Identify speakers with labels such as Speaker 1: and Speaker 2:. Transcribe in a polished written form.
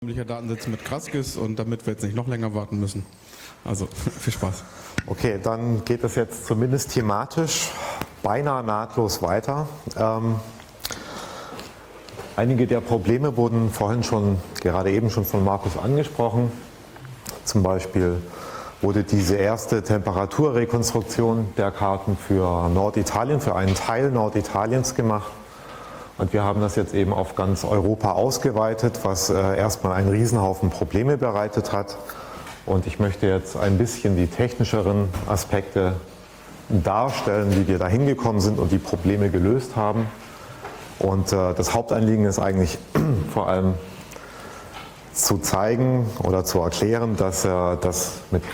Speaker 1: Datensätze mit Graskis und damit wir jetzt nicht noch länger warten müssen. Also viel Spaß.
Speaker 2: Okay, dann geht es jetzt zumindest thematisch beinahe nahtlos weiter. Einige der Probleme wurden vorhin gerade eben schon von Markus angesprochen. Zum Beispiel wurde diese erste Temperaturrekonstruktion der Karten für Norditalien, für einen Teil Norditaliens gemacht. Und wir haben das jetzt eben auf ganz Europa ausgeweitet, was erstmal einen Riesenhaufen Probleme bereitet hat. Und ich möchte jetzt ein bisschen die technischeren Aspekte darstellen, wie wir da hingekommen sind und die Probleme gelöst haben. Und das Hauptanliegen ist eigentlich vor allem zu zeigen oder zu erklären, dass das mit